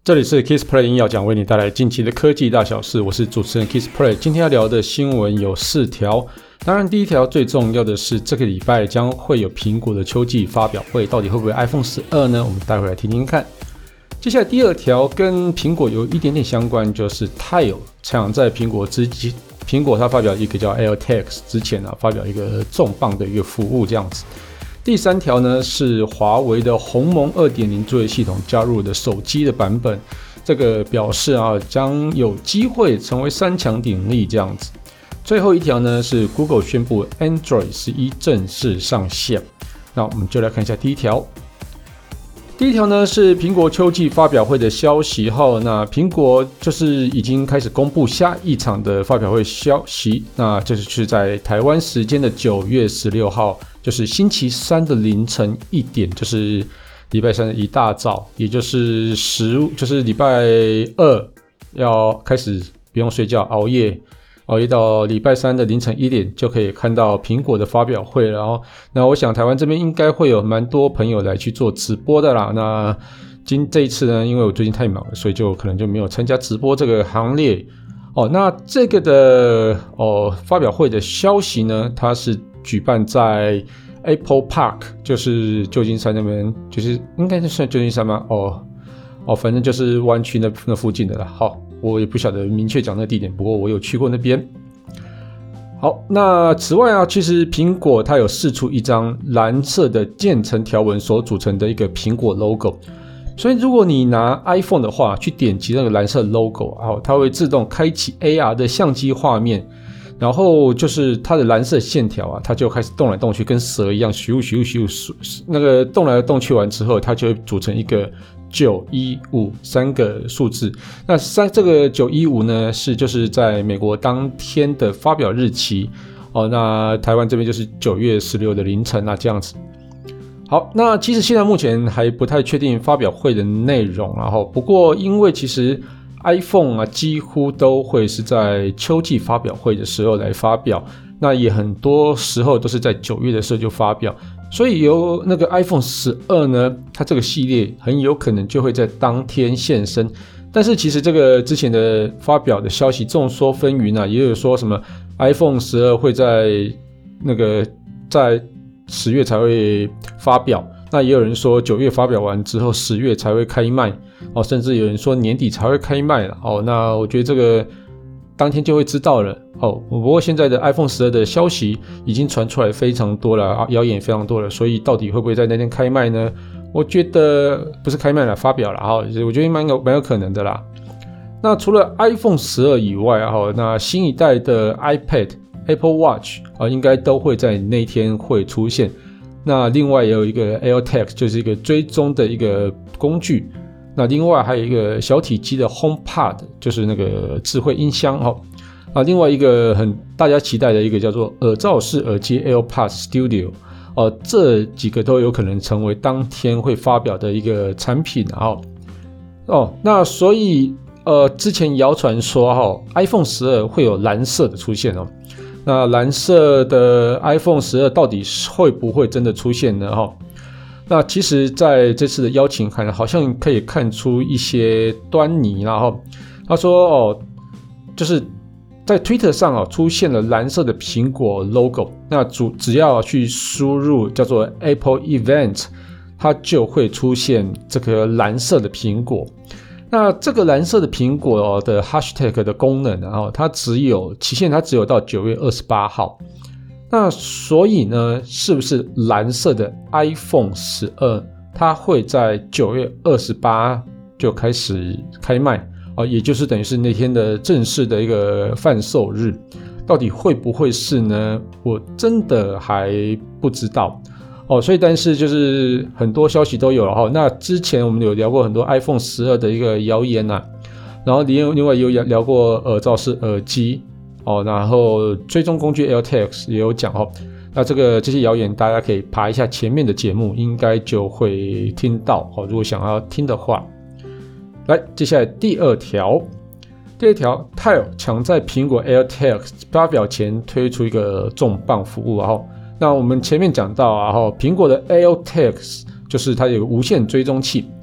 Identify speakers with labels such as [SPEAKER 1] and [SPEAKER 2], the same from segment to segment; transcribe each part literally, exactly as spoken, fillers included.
[SPEAKER 1] 这里是 KissPlay 音要讲，为你带来近期的科技大小事。我是主持人 KissPlay， 今天要聊的新闻有四条。当然，第一条最重要的是这个礼拜将会有苹果的秋季发表会，到底会不会 iPhone 十二呢？我们待会来听听看。接下来第二条跟苹果有一点点相关，就是 Tile 抢在苹果之前，苹果它发表一个叫 AirTags 之前啊，发表一个重磅的一个服务这样子。第三条呢是华为的鸿蒙 二点零 作业系统加入的手机的版本，这个表示啊将有机会成为三强鼎立这样子。最后一条呢是 Google 宣布 Android 十一正式上线。那我们就来看一下第一条。第一条呢是苹果秋季发表会的消息后，那苹果就是已经开始公布下一场的发表会消息，那就是在台湾时间的九月十六号，就是星期三的凌晨一点，就是礼拜三的一大早，也就是十就是礼拜二要开始不用睡觉熬夜。熬夜到礼拜三的凌晨一点就可以看到苹果的发表会了。然后，那我想台湾这边应该会有蛮多朋友来去做直播的啦。那今这一次呢，因为我最近太忙了，所以就可能就没有参加直播这个行列。哦，那这个的哦发表会的消息呢，它是举办在 Apple Park， 就是旧金山那边，就是应该是算旧金山吗？哦哦，反正就是湾区那那附近的啦。好。我也不晓得明确讲那个地点，不过我有去过那边。好，那此外啊，其实苹果它有释出一张蓝色的渐层条纹所组成的一个苹果 logo， 所以如果你拿 iPhone 的话，去点击那个蓝色 logo， 然后它会自动开启 A R 的相机画面，然后就是它的蓝色线条啊，它就开始动来动去，跟蛇一样，咻咻咻，那个动来动去完之后，它就会组成一个九一五三个数字。那三这个九一五呢是就是在美国当天的发表日期哦，那台湾这边就是九月十六的凌晨啊这样子。好，那其实现在目前还不太确定发表会的内容，然后不过因为其实 iPhone 啊几乎都会是在秋季发表会的时候来发表，那也很多时候都是在九月的时候就发表。所以由那个 iPhone 十二呢，它这个系列很有可能就会在当天现身。但是其实这个之前的发表的消息众说纷纭啊，也有说什么 iPhone 十二会在那个在十月才会发表，那也有人说九月发表完之后十月才会开卖哦，甚至有人说年底才会开卖了哦。那我觉得这个当天就会知道了哦。不过现在的 iPhone 十二的消息已经传出来非常多了，谣言也非常多了，所以到底会不会在那天开卖呢？我觉得不是开卖了，发表了哈，我觉得蛮有蛮有可能的啦。那除了 iPhone 十二以外哈，那新一代的 iPad、Apple Watch 啊，应该都会在那天会出现。那另外也有一个 AirTags， 就是一个追踪的一个工具。那另外还有一个小体积的 HomePod， 就是那个智慧音箱哈。啊，另外一个很大家期待的一个叫做耳罩式耳机 AirPods Studio， 哦、呃，这几个都有可能成为当天会发表的一个产品啊。哦，那所以呃，之前谣传说哈 ，iPhone 十二会有蓝色的出现哦。那蓝色的 iPhone 十二到底会不会真的出现呢？哈？那其实在这次的邀请函好像可以看出一些端倪，然后他说哦，就是在 Twitter 上哦出现了蓝色的苹果 logo， 那主只要去输入叫做 Apple Event， 它就会出现这个蓝色的苹果。那这个蓝色的苹果的 hashtag 的功能，然后它只有期限，它只有到九月二十八号。那所以呢，是不是蓝色的 iPhone 十二它会在九月二十八就开始开卖啊？也就是等于是那天的正式的一个贩售日，到底会不会是呢？我真的还不知道哦。所以但是就是很多消息都有了哈。那之前我们有聊过很多 iPhone 十二的一个谣言啊，然后另外有聊过耳罩式耳机。哦，然后追踪工具 AirTags 也有讲哦，那这个这些谣言大家可以爬一下前面的节目，应该就会听到哦。如果想要听的话，来，接下来第二条，第二条 Tile 抢在苹果 AirTags 发表前推出一个重磅服务啊。那我们前面讲到啊，苹果的 AirTags 就是它有个无线追踪器，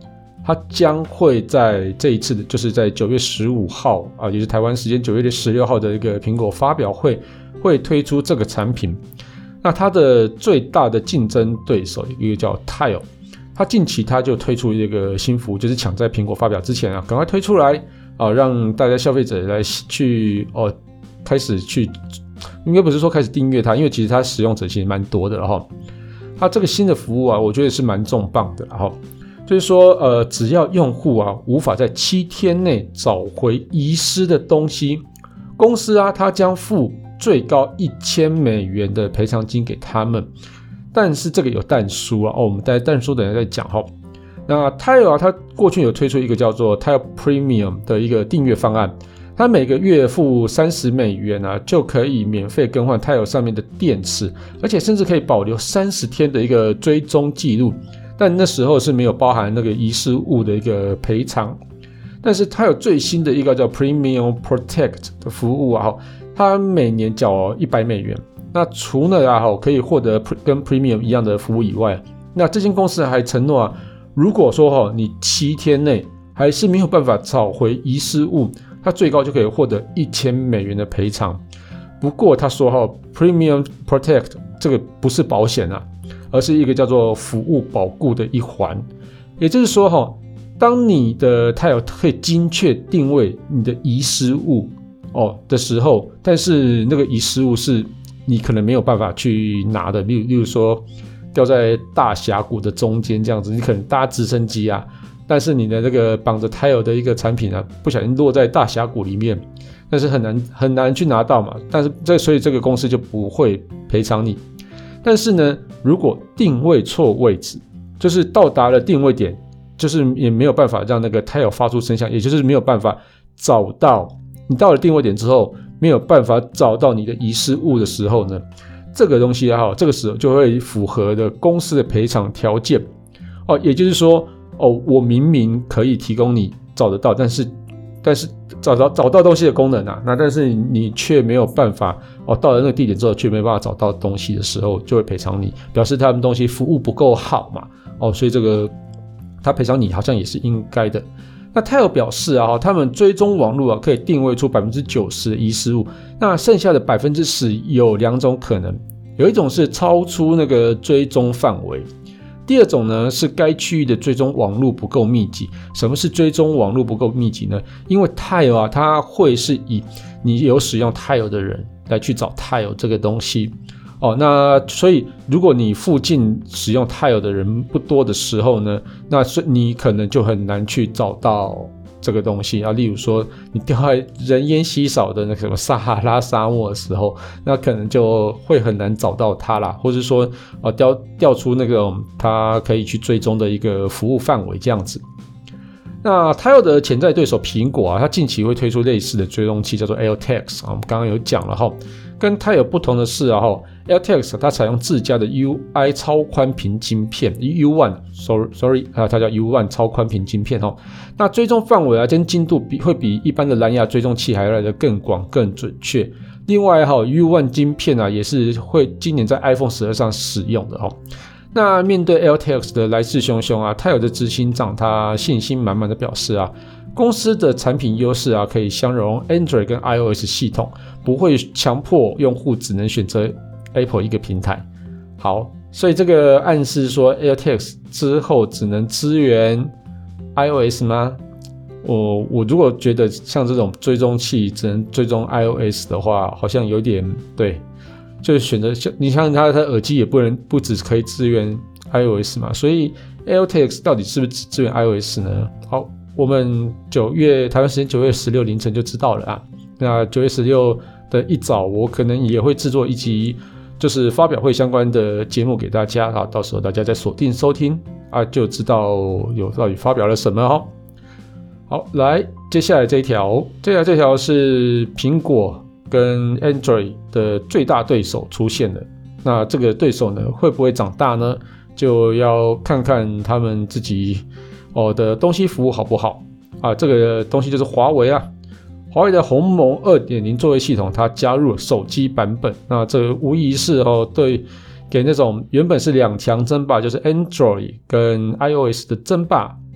[SPEAKER 1] 它将会在这一次的就是在九月十五号啊，也就是台湾时间九月十六号的一个苹果发表会会推出这个产品。那它的最大的竞争对手一个叫 Tile， 它近期它就推出一个新服务，就是抢在苹果发表之前啊，赶快推出来啊，让大家消费者来去哦开始去，应该不是说开始订阅它，因为其实它使用者其实蛮多的了哈。它这个新的服务啊，我觉得是蛮重磅的哈。就是说，呃，只要用户啊无法在七天内找回遗失的东西，公司啊它将付最高一千美元的赔偿金给他们。但是这个有但书啊，哦，我们待但书等一下再讲哈。那 Tile 啊，它过去有推出一个叫做 Tile Premium 的一个订阅方案，它每个月付三十美元啊，就可以免费更换 Tile 上面的电池，而且甚至可以保留三十天的一个追踪记录。但那时候是没有包含那个遗失物的一个赔偿，但是它有最新的一个叫 Premium Protect 的服务啊，它每年缴一百美元。那除了啊可以获得跟 Premium 一样的服务以外，那这间公司还承诺啊，如果说你七天内还是没有办法找回遗失物，它最高就可以获得一千美元的赔偿。不过他说哈 Premium Protect 这个不是保险啊，而是一个叫做服务保固的一环。也就是说哈，当你的 Tile 可以精确定位你的遗失物哦的时候，但是那个遗失物是你可能没有办法去拿的，例如例如说掉在大峡谷的中间这样子，你可能搭直升机啊，但是你的那个绑着 Tile 的一个产品啊，不小心落在大峡谷里面，但是很难很难去拿到嘛，但是这所以这个公司就不会赔偿你。但是呢，如果定位错位置，就是到达了定位点，就是也没有办法让那个 Tile 发出声响，也就是没有办法找到你到了定位点之后，没有办法找到你的遗失物的时候呢，这个东西啊，这个时候就会符合的公司的赔偿条件哦，也就是说哦，我明明可以提供你找得到，但是但是找到找到东西的功能啊，那但是你却没有办法哦，到了那个地点之后却没办法找到东西的时候，就会赔偿你，表示他们东西服务不够好嘛，哦，所以这个他赔偿你好像也是应该的。那 Tile 表示啊，他们追踪网络啊可以定位出 百分之九十 的遗失物，那剩下的 百分之十 有两种可能，有一种是超出那个追踪范围。第二种呢是该区域的追踪网络不够密集。什么是追踪网络不够密集呢？因为 Tile 啊，它会是以你有使用 Tile 的人来去找 Tile 这个东西哦。那所以如果你附近使用 Tile 的人不多的时候呢，那你可能就很难去找到这个东西啊。例如说你掉在人烟稀少的那个什么撒哈拉沙漠的时候，那可能就会很难找到它啦，或是说呃调调出那个它可以去追踪的一个服务范围这样子。那 Tile 的潜在对手苹果啊，它近期会推出类似的追踪器，叫做 AirTags 啊，我们刚刚有讲了哈。跟 Tile 不同的是啊，AirTags 它采用自家的 U I 超宽频晶片 U 一 sorry sorry 啊，它叫 U 一 超宽频晶片哈。那追踪范围啊跟精度比会比一般的蓝牙追踪器还要来得更广更准确。另外哈 U 一 晶片啊也是会今年在 iPhone 十二上使用的哈。那面对 AirTags 的来势汹汹啊 ，Tile 的执行长他信心满满的表示啊，公司的产品优势啊可以相容 Android 跟 iOS 系统，不会强迫用户只能选择 Apple 一个平台。好，所以这个暗示说 AirTags 之后只能支援 iOS 吗？我我如果觉得像这种追踪器只能追踪 iOS 的话，好像有点对。就是选择你像它它耳机也不能不只可以支援 iOS 嘛，所以 AirTags 到底是不是只支援 iOS 呢？好，我们九月台湾时间九月十六凌晨就知道了啊。那九月十六的一早，我可能也会制作一集就是发表会相关的节目给大家啊，到时候大家再锁定收听啊，就知道有到底发表了什么哈。好，来接下来这一条，接下来这条是苹果跟 Android 的最大对手出现了，那这个对手呢会不会长大呢？就要看看他们自己哦的东西服务好不好啊。这个东西就是华为啊，华为的鸿蒙 二点零 作业系统它加入了手机版本，那这无疑是哦对给那种原本是两强争霸，就是 Android 跟 iOS 的争霸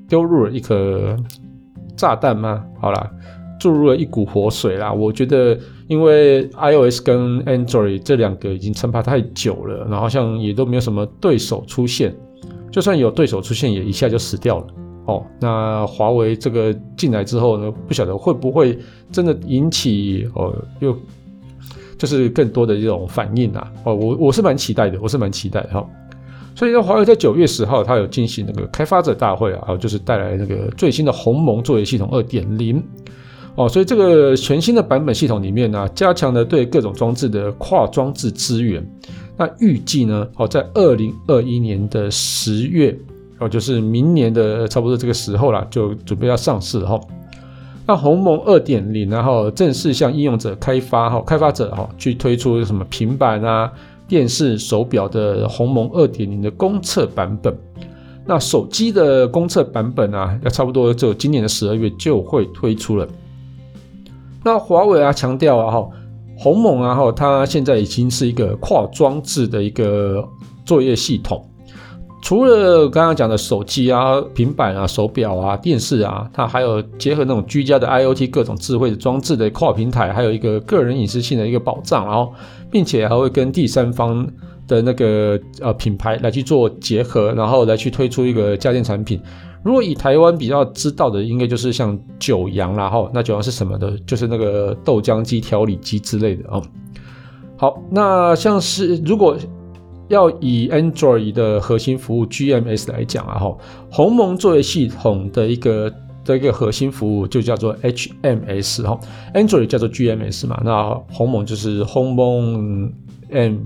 [SPEAKER 1] 丢入了一颗炸弹吗？好啦，注入了一股活水啦。我觉得因为 iOS 跟 Android 这两个已经称霸太久了，然后好像也都没有什么对手出现，就算有对手出现也一下就死掉了。哦，那华为这个进来之后呢，不晓得会不会真的引起哦，又就是更多的这种反应啊？哦，我我是蛮期待的，我是蛮期待的哈、哦。所以呢，华为在九月十号，它有进行那个开发者大会啊，就是带来那个最新的鸿蒙作业系统 二点零 哦，所以这个全新的版本系统里面呢、啊，加强了对各种装置的跨装置支援。那预计呢，哦，在二零二一年的十月。哦，就是明年的差不多这个时候啦，就准备要上市了哈。那鸿蒙 二点零 然后正式向应用者开发哈，开发者哈去推出什么平板啊、电视、手表的鸿蒙 二点零 的公测版本。那手机的公测版本啊，要差不多只有今年的十二月就会推出了。那华为啊强调啊哈，鸿蒙啊哈，它现在已经是一个跨装置的一个作业系统。除了刚刚讲的手机啊、平板啊、手表啊、电视啊，它还有结合那种居家的 I O T 各种智慧的装置的跨平台，还有一个个人隐私性的一个保障，然后并且还会跟第三方的那个呃品牌来去做结合，然后来去推出一个家电产品。如果以台湾比较知道的，应该就是像九阳啦齁，那九阳是什么的？就是那个豆浆机、调理机之类的哦。好，那像是如果要以 Android 的核心服务 G M S 来讲啊，鸿蒙作业系统的一个的一个核心服务就叫做 H M S 哈 ，Android 叫做 G M S 嘛，那鸿蒙就是鸿蒙 M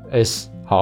[SPEAKER 1] S 好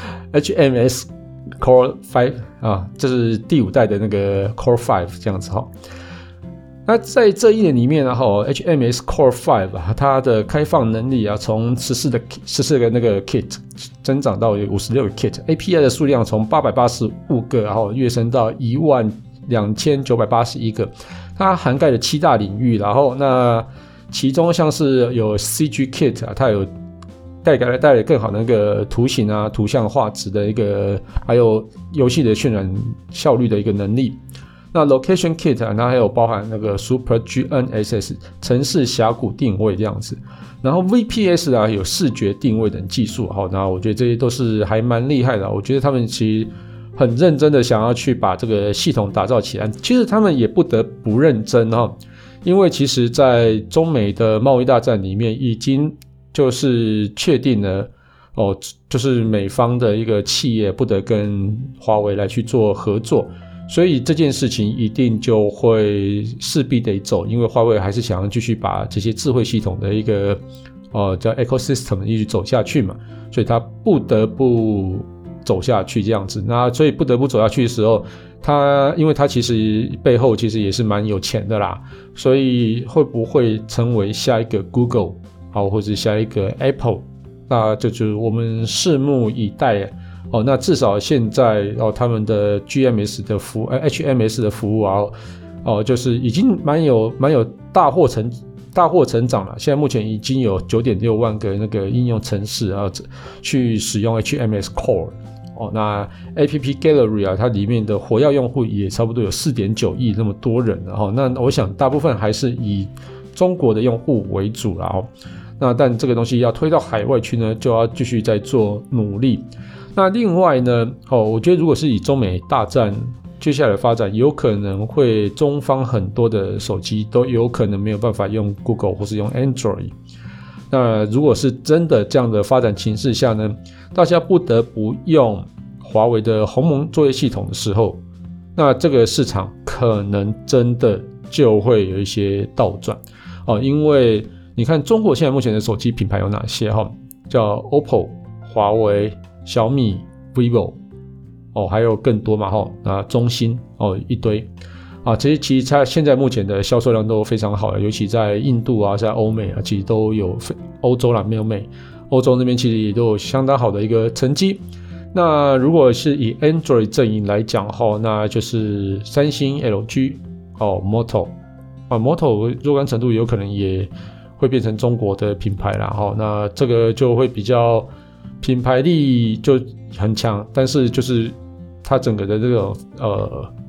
[SPEAKER 1] ，H M S Core 五啊，这是第五代的那个 Core 五这样子哈。那在这一年里面呢、啊、H M S Core 五啊，它的开放能力啊，从十四的十四个那个 kit 增长到五十六个 kit，A P I 的数量从八百八十五个，然后跃升到一万两千九百八十一个，它涵盖了七大领域，然后那其中像是有 C G kit 啊，它有带来带来更好的那个图形啊、图像画质的一个，还有游戏的渲染效率的一个能力。那 Location Kit 啊，它还有包含那个 Super G N S S 城市峡谷定位这样子，然后 V P S 啊有视觉定位等技术，好，那我觉得这些都是还蛮厉害的，我觉得他们其实很认真的想要去把这个系统打造起来，其实他们也不得不认真哈，因为其实在中美的贸易大战里面已经就是确定了哦，就是美方的一个企业不得跟华为来去做合作。所以这件事情一定就会势必得走，因为华为还是想要继续把这些智慧系统的一个呃叫 ecosystem 一直走下去嘛，所以它不得不走下去这样子。那所以不得不走下去的时候，它因为它其实背后其实也是蛮有钱的啦，所以会不会成为下一个 Google 好，或者下一个 Apple， 那这就是我们拭目以待。哦，那至少现在哦，他们的 G M S 的服务，呃 H M S 的服务啊，哦，就是已经蛮有蛮有大获成大获成长了。现在目前已经有 九点六万个那个应用程式啊，去使用 H M S Core。哦，那 App Gallery 啊，它里面的活跃用户也差不多有 四点九亿那么多人了哈、哦。那我想大部分还是以中国的用户为主啦哦。那但这个东西要推到海外去呢，就要继续再做努力。那另外呢，哦，我觉得如果是以中美大战接下来的发展，有可能会中方很多的手机都有可能没有办法用 Google 或是用 Android。那如果是真的这样的发展情势下呢，大家不得不用华为的鸿蒙作业系统的时候，那这个市场可能真的就会有一些倒转哦，因为你看中国现在目前的手机品牌有哪些哈？叫 O P P O、华为、小米、vivo 哦，还有更多嘛哈，那中兴哦一堆啊，这些其实它现在目前的销售量都非常好，尤其在印度啊，在欧美啊，其实都有欧洲啦，没有美，欧洲那边其实也都有相当好的一个成绩。那如果是以 Android 阵营来讲哈，那就是三星、L G 哦 ，Moto 啊 ，Moto 若干程度有可能也会变成中国的品牌啦哈，那这个就会比较。品牌力就很强，但是就是它整个的这种呃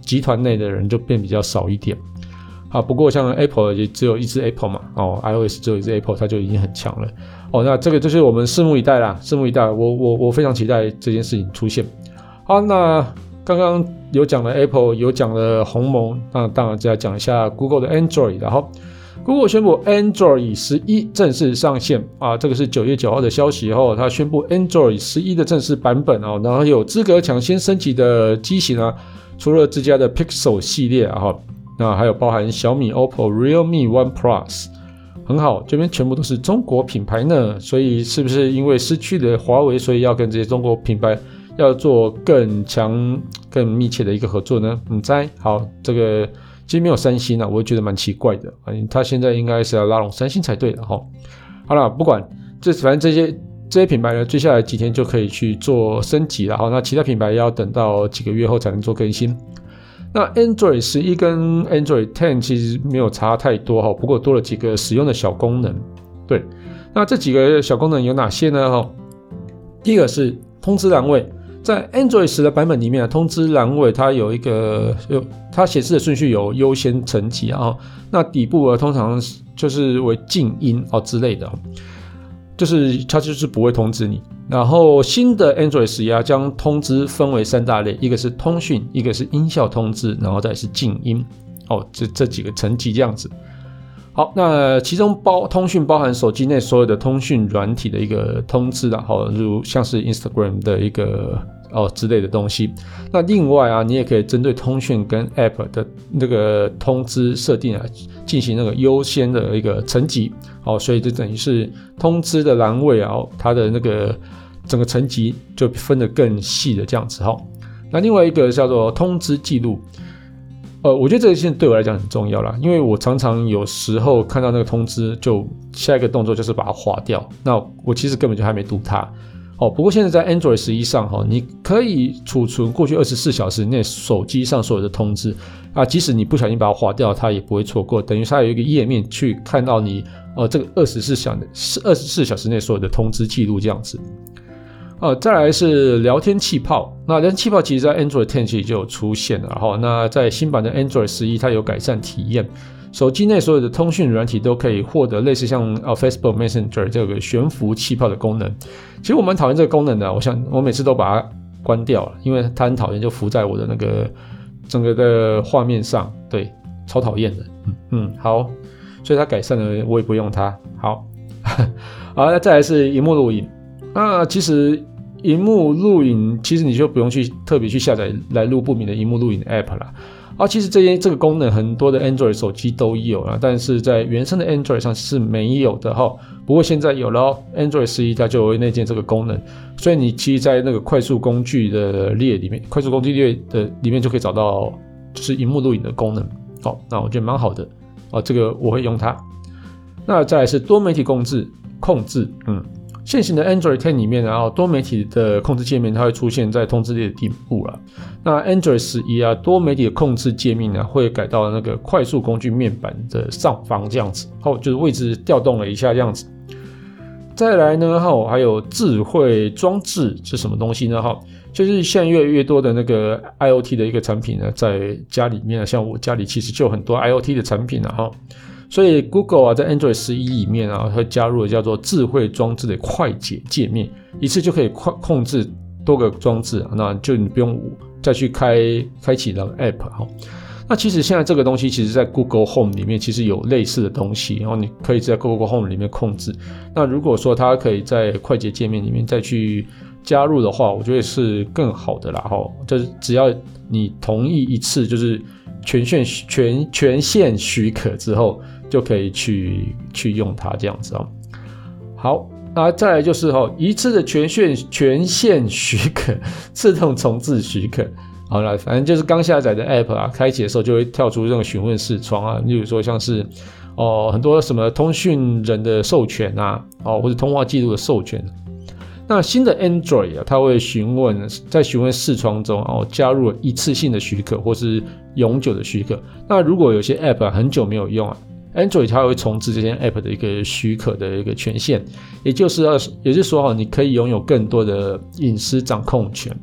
[SPEAKER 1] 集团内的人就变比较少一点。啊，不过像 Apple 也只有一只 Apple 嘛，哦 ，iOS 只有一只 Apple， 它就已经很强了。哦，那这个就是我们拭目以待啦，拭目以待。我我我非常期待这件事情出现。好，那刚刚有讲了 Apple， 有讲了鸿蒙，那当然再讲一下 Google 的 Android。然后 Google 宣布 Android 十一正式上线啊，这个是九月九号的消息后，它宣布 Android 十一的正式版本哦，然后有资格抢先升级的机型啊，除了自家的 Pixel 系列啊。那还有包含小米、O P P O、Realme OnePlus， 很好，这边全部都是中国品牌呢，所以是不是因为失去了华为，所以要跟这些中国品牌要做更强、更密切的一个合作呢？不知道。好，这个其实没有三星啊，我觉得蛮奇怪的，他现在应该是要拉拢三星才对的哈。好了，不管这，反正这些这些品牌呢，接下来几天就可以去做升级了哈。那其他品牌要等到几个月后才能做更新。那 Android 十一跟 Android 十其实没有差太多哈，不过多了几个实用的小功能。对，那这几个小功能有哪些呢？哈，第一个是通知栏位，在 Android 十的版本里面，通知栏位它有一个有它显示的顺序有优先层级啊，那底部呢通常就是为静音哦之类的，就是它就是不会通知你。然后新的 Android 十一啊，将通知分为三大类，一个是通讯，一个是音效通知，然后再是静音哦，这这几个层级这样子。好，那其中包通讯包含手机内所有的通讯软体的一个通知啦，好，如像是 Instagram 的一个哦之类的东西。那另外啊，你也可以针对通讯跟 App 的那个通知设定啊，进行那个优先的一个层级。好，所以这等于是通知的栏位啊，它的那个整个层级就分得更细的这样子哈。那另外一个叫做通知记录。呃，我觉得这个现在对我来讲很重要啦，因为我常常有时候看到那个通知，就下一个动作就是把它划掉，那我其实根本就还没读它。哦，不过现在在 Android 十一上，哦，你可以储存过去二十四小时内手机上所有的通知啊，即使你不小心把它划掉，它也不会错过，等于它有一个页面去看到你呃这个二十四小时内所有的通知记录这样子。呃，再来是聊天气泡，那聊天气泡其实在 Android 十其实就有出现了，然后那在新版的 Android 十一它有改善体验，手机内所有的通讯软体都可以获得类似像、呃、Facebook Messenger 这个悬浮气泡的功能。其实我蛮讨厌这个功能的，我想我每次都把它关掉了，因为它很讨厌就浮在我的那个整个的画面上，对，超讨厌的。嗯嗯，好，所以它改善了，我也不用它。好，好，那再来是萤幕录影，那其实萤幕录影其实你就不用去特别去下载来路不明的萤幕录影 App 啦。啊，其实这些这个功能很多的 Android 手机都有啦，但是在原生的 Android 上是没有的哈。不过现在有了哦 ，Android 十一它就有内建这个功能，所以你其实在那个快速工具的列里面，快速工具列的里面就可以找到就是萤幕录影的功能。哦，那我觉得蛮好的哦，这个我会用它。那再来是多媒体控制控制，嗯。现行的 Android 十里面，然后多媒体的控制界面它会出现在通知列的底部啦。那 Android 十一啊，多媒体的控制界面呢会改到那个快速工具面板的上方这样子，哦，就是位置调动了一下这样子。再来呢，还有智慧装置是什么东西呢？就是现在越来越多的那个 I O T 的一个产品呢，在家里面，像我家里其实就有很多 I O T 的产品啊，所以 Google 啊，在 Android 十一里面啊，会加入了叫做智慧装置的快捷界面，一次就可以控制多个装置，那就你不用再去开开启那个 App 哈。那其实现在这个东西，其实在 Google Home 里面其实有类似的东西，然后你可以在 Google Home 里面控制。那如果说它可以在快捷界面里面再去加入的话，我觉得是更好的啦哈。就是只要你同意一次，就是权限权权限许可之后，就可以去去用它这样子哦。好，那再来就是哈，一次的权限权限许可，自动重置许可。好了，反正就是刚下载的 App 啊，开启的时候就会跳出这种询问视窗啊，例如说像是哦很多什么通讯人的授权啊，哦或者通话记录的授权。那新的 Android 啊，它会询问在询问视窗中哦加入了一次性的许可或是永久的许可。那如果有些 App 啊很久没有用啊 ，Android 它会重置这些 App 的一个许可的一个权限，也就是也就是说哈，你可以拥有更多的隐私掌控权。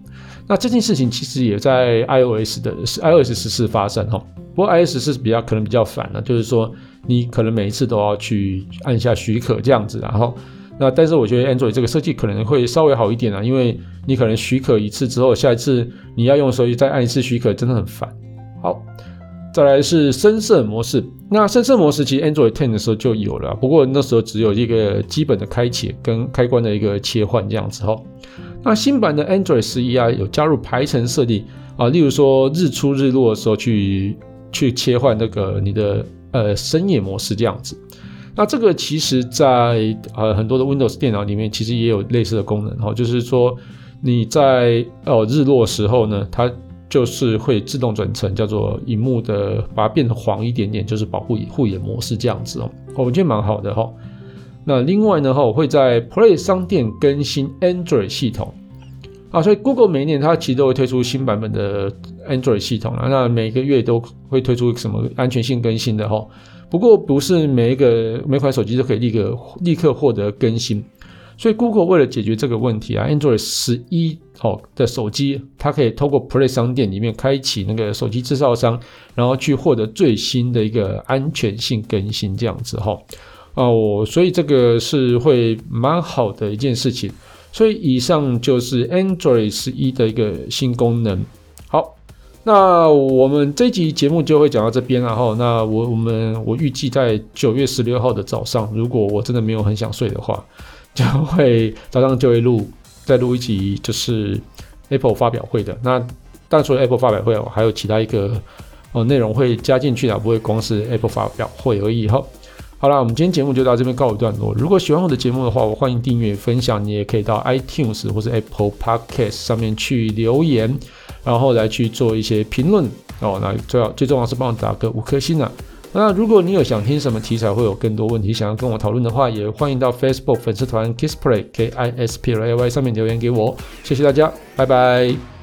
[SPEAKER 1] 那这件事情其实也在 iOS 的 iOS 十四发生哈，不过 iOS 十四比较可能比较烦了，就是说你可能每一次都要去按下许可这样子，然后那但是我觉得 Android 这个设计可能会稍微好一点啊，因为你可能许可一次之后，下一次你要用的时候再按一次许可，真的很烦。好，再来是深色模式。那深色模式其实 Android 十的时候就有了，不过那时候只有一个基本的开启跟开关的一个切换这样子齁。那新版的 Android 十一啊，有加入排程设定啊，例如说日出日落的时候去去切换那个你的呃深夜模式这样子。那这个其实在呃很多的 Windows 电脑里面其实也有类似的功能齁，就是说你在哦日落的时候呢，它就是会自动转成叫做萤幕的，把它变成黄一点点，就是保护护眼模式这样子哦，我觉得蛮好的齁。那另外呢，我会在 Play 商店更新 Android 系统啊，所以 Google 每一年它其实都会推出新版本的 Android 系统啊，那每个月都会推出什么安全性更新的齁。不过不是每一个每款手机都可以立刻立刻获得更新。所以 Google 为了解决这个问题啊 ，Android 十一、哦、的手机，它可以透过 Play 商店里面开启那个手机制造商，然后去获得最新的一个安全性更新这样子哈、哦。所以这个是会蛮好的一件事情。所以以上就是 Android 十一的一个新功能。好，那我们这一集节目就会讲到这边了哈。那我我们我预计在九月十六号的早上，如果我真的没有很想睡的话，就会早上就会录再录一集，就是 Apple 发表会的。那当然除了 Apple 发表会，还有其他一个哦内容会加进去的，不会光是 Apple 发表会而已哈。好啦，我们今天节目就到这边告一段落。如果喜欢我的节目的话，我欢迎订阅分享，你也可以到 iTunes 或是 Apple Podcast 上面去留言，然后来去做一些评论哦。那最好最重要是帮我打个五颗星啊。那如果你有想听什么题材，会有更多问题想要跟我讨论的话，也欢迎到 Facebook 粉丝团 Kissplay K I S P L A Y 上面留言给我。谢谢大家，拜拜。